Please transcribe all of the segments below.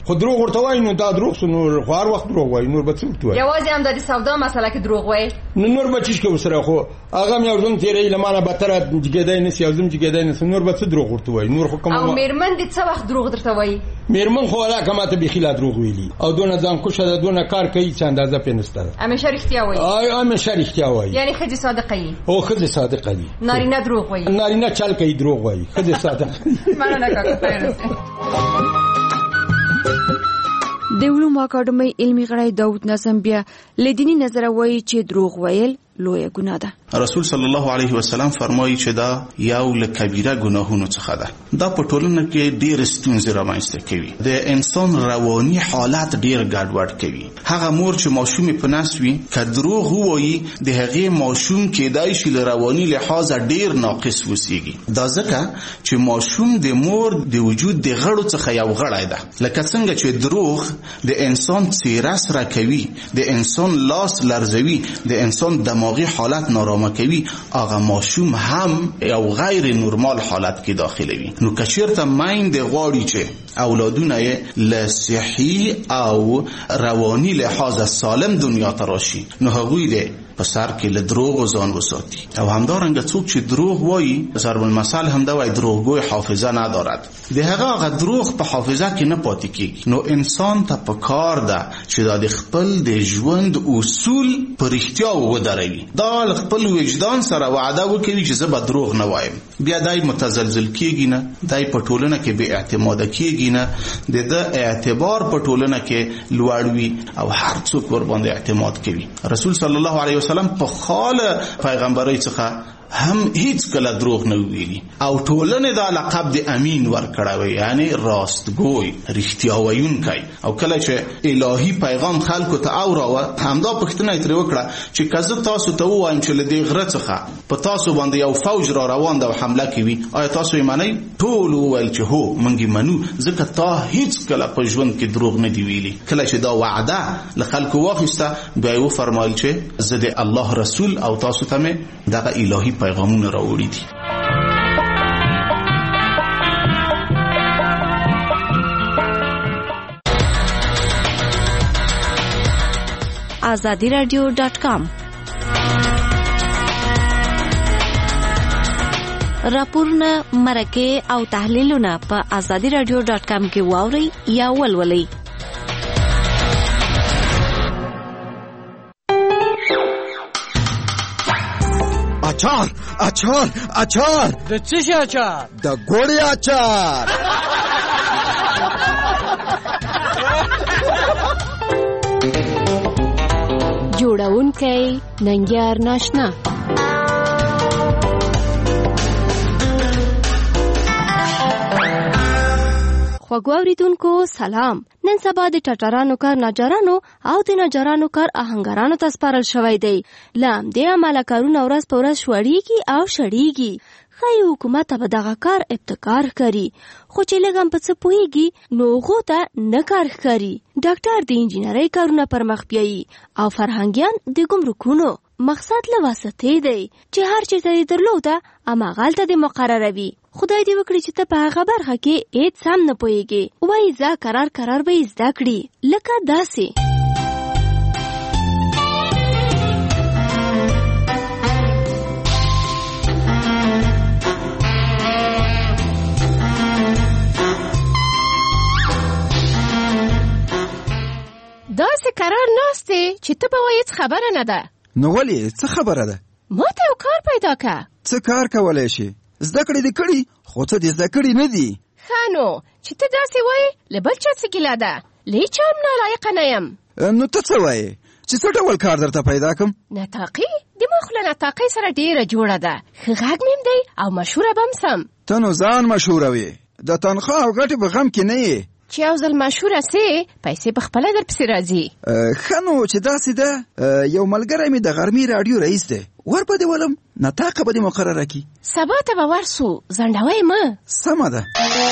خو دروغ ورته وای نو دا دروغ سو نور خو هر وخت دروغ وای نور به څه ورته وای یوازې هم د سودا مسله کې دروغ وای نور به چیش کې وسره خو هغه مې ورته تیرې لمانه به تر جګیدای نه سیازم جګیدای نه نور به څه دروغ ورته وای نور خو کوم او میرمن دې څه وخت دروغ درته وای میرمن خو ولا کماته به خلا دروغ ویلی او دونه ځان کوشه دونه کار کوي چې اندازه پینسته همیشه رښتیا وای همیشه رښتیا وای یعنی خځه صادقه ای او خځه صادقه دي نارینه دروغ وای نارینه چل کوي دروغ وای خځه صادقه مننه کاکا د علومو اکاډمۍ علمي غړی داود نظم بیا لدینی نظر وایي چې دروغ ویل لویه ګناه ده. رسول صلی الله علیه وسلم فرمایي چې دا یو له کبیره ګناهونو څخه ده. دا په ټولنه کې ډېر ستونزې رامنځته کوي. د انسان رواني حالت ډېر ګډوډ کوي. هغه مور چې ماشوم په نس وي که دروغ ووایي د هغې ماشوم کېدای شي له رواني لحاظه ډېر ناقص وسیږي. دا ځکه چې ماشوم د مور د وجود د غړو څخه یو غړی ده. لکه څنګه چې دروغ د انسان څیره سره کوي، د انسان لاس لرزوي، د انسان دماغي حالت نارامه کوي، هغه ماشوم هم یو غیر نورمال حالت کې داخلوي. نو که چېرته میندې غواړي چې اولادونه یې له صحي او رواني لحاظه سالم دنیا ته راشي، نو هغوی دی په سر کې له دروغ ځان وساتي. او همدارنګه څوک چې دروغ وایي، ضرب المثل هم دا وایي دروغگوی حافظه ندارد. د هغه دروغ په حافظه کې نه پاتې کېږي. نو انسان ته په کار ده چې دا د خپل د ژوند اصول په رښتیا ودروي. دا خپل وجدان سره وعده وکړي چې زه به دروغ نه وایم. بیا دای متزلزل کېږي نه، دای په ټولنه کې بې اعتماده کېږي نه، د اعتبار په ټولنه کې لوړ وي او هر څوک ور باندې اعتماد کوي. رسول صلی الله علیه وسلم په خاله پیغمبرۍ څخه هم هیڅ کله دروغ نه ویلي او ټولنه دا لقب د امین ورکړی، یعنی راستګوی، رښتیا ویونکی. او کله چې الهي پیغام خلکو ته اوراوه، همدا پوښتنه یې ترې وکړه چې که زه تاسو ته ووایم چې له دې غره څخه په تاسو باندې یو فوج را روان ده او حمله کوي، آیا تاسو یې منئ؟ ټول وویل چې هو موږ یې منو، ځکه تا هیڅ کله په ژوند کې دروغ نه دی ویلي. کله چې دا وعده له خلکو واخیسته، بیا یې وفرمایل چې زه د الله رسول او تاسو ته مې دغه الهي پیغامونه راوړي دي. azadiradio.com راپورونه، مرکې او تحلیلونه په azadiradio.com کې واورئ یا ولولئ. اچار اچار اچار د څه شي اچار؟ د ګوړې اچار. جوړونکی ننګیار ناشنا. خوږو اوریدونکو سلام. نن سبا د ټټرانو کار ناجرانو او د ناجرانو کار آهنګرانو ته سپارل شوی دی. له همدې امله کارونه ورځ په ورځ شوړیږي او شړیږي. ښایي حکومت به دغه کار ابتکار ښکاري، خو چې لږ هم په څه پوهیږي نو هغو ته نه کار ښکاري. ډاکټر د انجینرۍ کارونه پر مخ بیایي او فرهنګیان د ګمرکونو. مقصد له واسطې دی چې هر چېرته یې درلوده هماغلته دې مقرروي. خدای دې وکړي چې ته په هغه برخه کې هېڅ هم نه پوهېږې، وایي ځه کرار به یې زده کړي. لکه داسې داسې قرار ناستې چې ته به وایې څه خبره نه ده. نو ولې څه خبره ده؟ ما ته یو کار پیدا که. څه کار کولی شي؟ زده کړې دې کړي، خو څه دې زده کړي نه دي. ښه نو چې ته داسې وایې له بل چا څه ګیله ده؟ له هېچا هم نالایقه نه یم. نو ته څه وایې چې څه ډول کار درته پیدا کړم؟ نطاقي د ما خو له نطاقۍ سره ډېره جوړه ده. ښه غږ مې دی او مشهوره به هم سم. ته نو ځان مشهوروې، د تنخوا او ګټې په غم کې نه یې. چې یو ځل مشهوره سې پیسې په خپله در پسې راځي. ښه نو چې داسې ده، یو ملګری مې د غرمې راډیو رئیس دی، ور به دې ولم، نطاقه به دې مقرره کړي. سبا ته به ورسو، ځنډوی مه. سمه ده.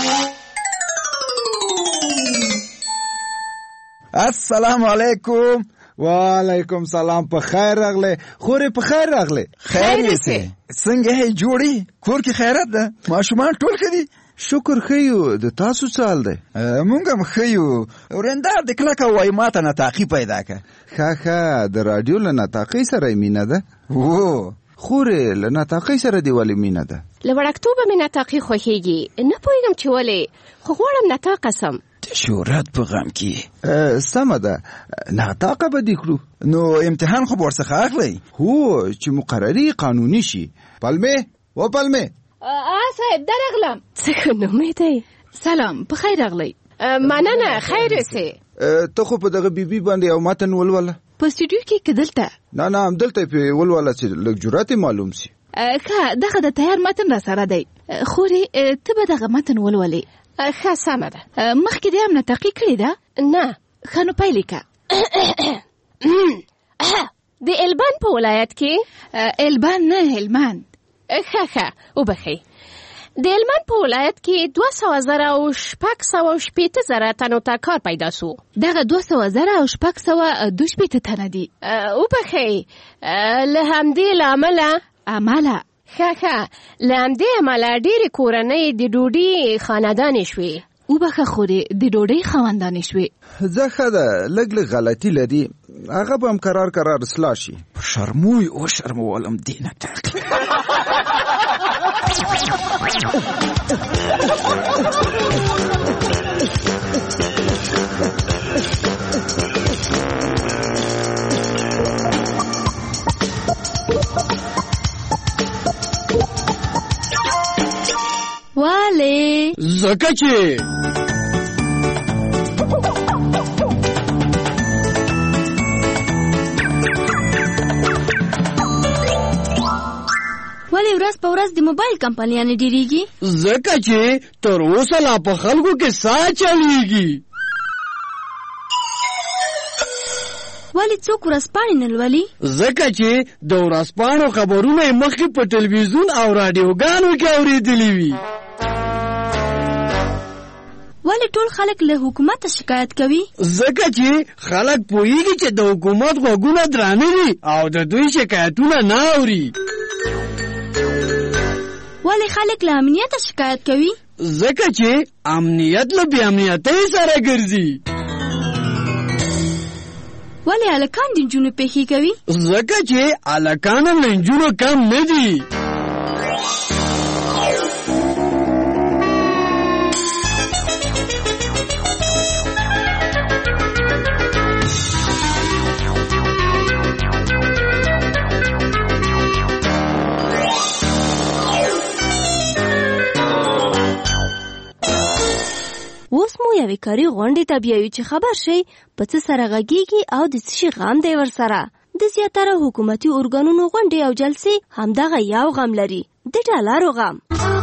السلام علیکم. وعلیکم سلام. په خیر راغله خورې، په خیر راغله. خیر یې څنګه یې جوړې؟ کور کې خیرات ده؟ ماشومان ټول ښه دي؟ شکر خیو د تاسو څال دی. مونږ هم خیو. ورندار د کلکه وای ماته نطاقي پیدا که. ښه د راډیو له نطاقۍ سره مینه ده. و خورې له نطاقۍ سره دې ولې مینه ده؟ له وړکتوبه مې نطاقي خوښېږي. نه پوهېږم چې ولې، خو غواړم نطاقه سم. د شهرت په غم کې. سمه ده، نطاقه به دې کړو. نو امتحان خو به ورڅخه اخلئ؟ هو چې مقرري قانوني شي. پلمې و پلمې. صاحب درغلم. څه نومې دی؟ سلام، په خیر راغلی. مننه، خیر اوسې. ته خو په دغه بیبي باندې یو متن ولوله. په سټوډیو کې که دلته؟ نه همدلته پې ولوله چې لږ جرأت یې معلوم سي. ښه، دغه د تیار متن را سره دی. خورې ته به دغه متن ولولې. ښه سمه ده. مخکې دې هم نطاقي کړې ده؟ نه. ښه نو پیل یې که. د البان په ولایت کې؟ البان نه، هلمند. ښه وبخئ. د هلمند په ولایت کې 200,000 او 680,000 تنو ته کار پیدا سو. دغه 200,000 او 682 تنه دي. وبخئ. له همدې له امله ښه له همدې امله ډېرې کورنۍ د ډوډۍ خاندانې شوې. وبخه خورې د ډوډۍ خاوندانې شوې. زه ښه ده، لږ غلطي لري، هغه به هم قرار اصلاح شي. په شرموی او شرمولم دې نطاقي. والې زکه چې ولې ورځ په ورځ د موبایل کمپنیانې ډیریږي؟ زکه چې تر اوسه لا په خلکو کې سا چلیږي. ولې څوک ورځپاڼې نه لولي؟ زکه چې د ورځپاڼو خبرونه یې مخکې په ټلویزیون او راډیوګانو کې اورېدلي وي. ولې ټول خلک له حکومت شکایت کوي؟ زکه چې خلک پوهیږي چې د حکومت غوږونه درانه دي او د دوی شکایتونه نه اوري. ولې خلک له امنیت شکایت کوي؟ زکه چې امنیت له بې امنیتۍ سره ګرځي. ولې هلکان د نجونو پېښې کوي؟ زکه چې هلکان هم له نجونو کم نه دي. اوس مو یوې کاري غونډې ته بیایو چې خبر شئ په څه سره غږیږي او د څه شي غم دی ورسره. د زیاتره حکومتي ارګانونو غونډې او جلسې همدغه یو غم لري، د ډالرو غم.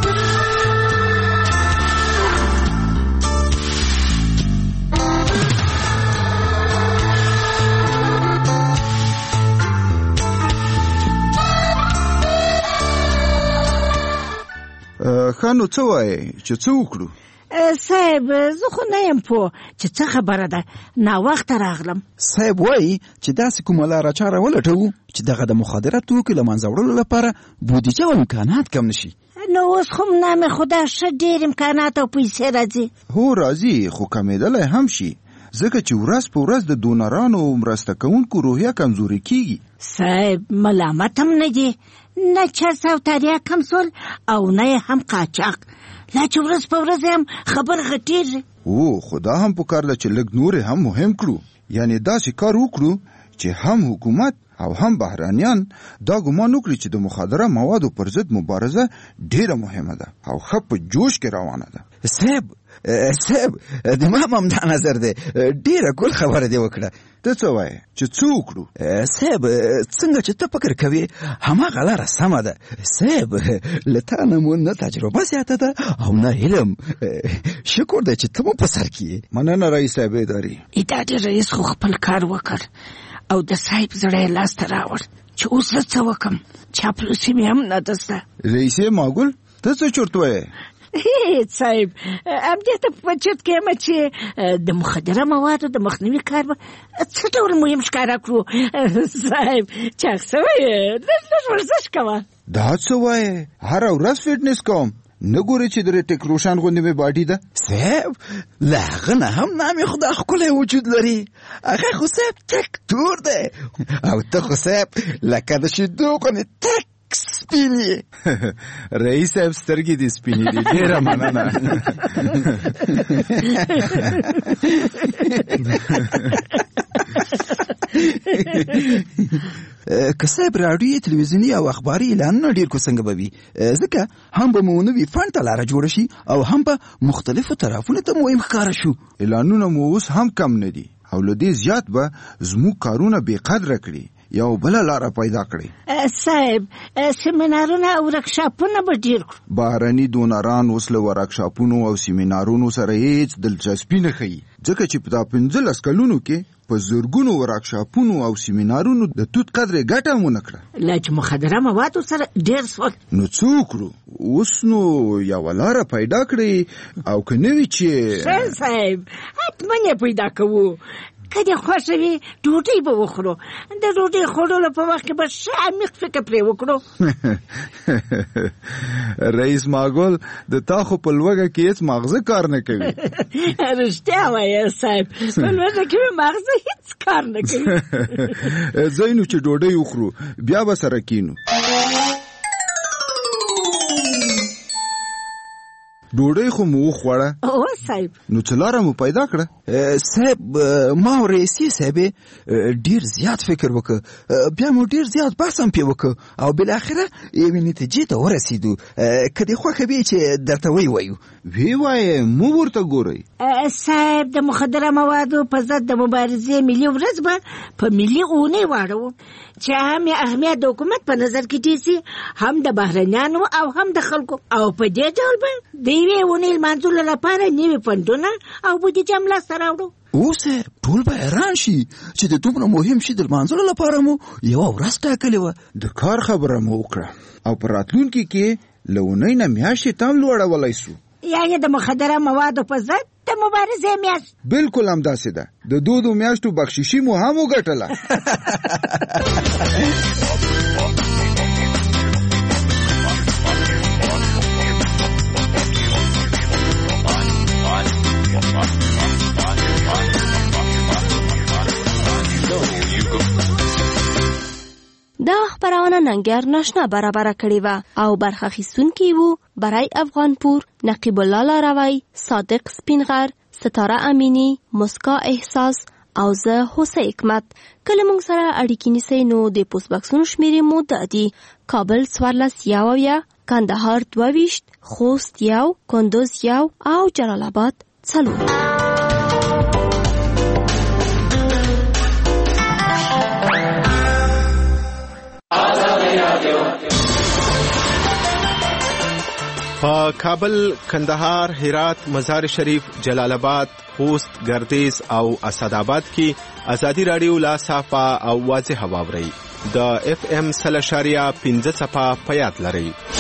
ښه نو څه وایې چې څه وکړو؟ صاحب زه خو نه یم پوه چې څه خبره ده، ناوخته راغلم. صاحب وایي چې داسې کومه لاره چاره ولټوو چې دغه د مخدره توکو له منځه وړلو لپاره بودیجه او امکانات کم نشي. نو اوس خو نامې خدا ښه ډېر امکانات او پیسې راځي. هو راځي، خو کمېدلی هم شي، ځکه چې ورځ په ورځ د ډونرانو او مرسته کوونکو روحیه کمزوري کیږي. صاحب ملامت هم نه دی، نه چرس او تریاک هم سول او نه هم قاچاق، لا چې ورځ په ورځ هم خبر غټېږي. خو دا هم پکار ده چې لږ نور هم مهم کړو، یعنی داسې کار وکړو چې هم حکومت او هم بهرانیان دا ګمان وکړي چې د مخدره موادو پر ضد مبارزه ډیره مهمه ده او ښه په جوش کې روانه ده. صاحب د ما هم دا نظر دی، ډیره ګل خبره دی وکړه. ته څه وایې چې څه وکړو؟ صاحب څنګه چې ته فکر کوې هماغه لاره سمه ده. صاحب له تا نه مو نه تجربه زیاته ده او نه علم، شکر دی چې ته مو په سر کې. مننه رئیس صاحب اداري. اداري رئیس خو خپل کار وکړ او د صاحب زړه یې لاسته راوړ چې اوس زه څه وکړم، چاپلوسي مې هم نه ده زده. رئیسې ماګل ته څه چرت وایې؟ صاحب همدې ته په چرت کې یم چې د مخدره موادو د مخنیوي کار به څه ډول مهم ښکاره کړو. صاحب چاک څه وایې، لږ ورزش کوه. دا څه وایې؟ هره ورځ فټنس کوم، نه ګورې چې د ټیک روشن غوندې مې باډي ده صاحب له هغه نه هم نامې خدا ښکلی وجود لري هغه خو صاحب تک تور دی او ته خو صاحب لکه د شیدو غوندې تک سپین یې رئیس صاحب سترګې دې سپینې دي ډېره مننه که صاحب راډیو تلویزیوني او اخباري اعلانونه ډېر کو څنګه به وي ځکه هم به مو نوي فنډ ته لاره جوړه شي او هم به مختلفو طرفونو ته مهم ښکاره شو اعلانونه مو اوس هم کم نه دي او له دې زیات به زموږ کارونه بې قدره کړي یو بله لاره پیدا کړي صاحب سیمینارونه او ورکشاپونه به ډېر کړو بهرني دونران اوس له ورکشاپونو او سیمینارونو سره هیڅ دلچسپي نه ښیي ځکه چې په دا 15 کلونو کې په زرګونو ورکشاپونو او سیمینارونو د توت قدرې ګټه هم ونه کړه لا چې مخدره موادو سره ډېر سول نو څه وکړو اوس نو یوه لاره پیدا کړئ او که نه وي چې صاحب حتما یې پیدا کوو که دې خوښه وي ډوډۍ به وخورو د ډوډۍ خوړلو په وخت کې به ښه عمیق فکر پرې وکړو رئیس ماګل د تا خو په لوږه کې هېڅ ماغزه کار نه کوي رښتیا وایې صاحب په لوږه کې مې ماغزه هېڅ کار نه کوي ځئ نو چې ډوډۍ وخورو بیا به سره کینو ډوډۍ خو مو وخوړه او صاحب نو څه لاره مو پیدا کړه صاحب ما او رئیسي صاحبې ډېر زیات فکر وکړ بیا مو ډېر زیات بحث هم پې وکړ او بالاخره یوې نتیجې ته ورسېدو که دې خوښه وي چې درته ویې وایې مو ورته ګورئ صاحب د مخدره موادو په ضد د مبارزې ملي ورځ به په ملي اونۍ واړو چې هم یې اهمیت د حکومت په نظر کې ډېر هم د بهرنیانو او هم د خلکو او په دې ډول به د یوې اونۍ لمانځلو لپاره نوي فنډونه او بودیجه هم لاسته راوړو اوس ټول به حیران شي چې د دومره مهم شي د لمانځلو لپاره مو یوه ورځ ټاکلې وه د کار خبره مو وکړه او په راتلونکي کې له اونۍ نه میاشتې ته هم لوړولی سو یعنې د مخدره موادو په ضد د مبارزې میاشت بالکل همداسې ده د دودو میاشتو بخششي مو هم وګټله دا خبرونه ننګر ناشنا برابر کړې و او برخه اخیستونکي وو برای افغانپور نقیب الله لاروی صادق سپینغر ستاره امینی مسکا احساس او زه حسین حکمت کله موږ سره اړیکې نیسئ نو د پوسټ باکسونو شمیرې مو دادي کابل 14 کندهار 22 خوست 1 کندوز 1 او جلال آباد 4 په کابل، کندهار، هرات، مزار شریف، جلال آباد، خوست، گردیز او اسداباد کې ازادي رادیو لا صافه او واضح واوري د FM 0.15 په یاد لري.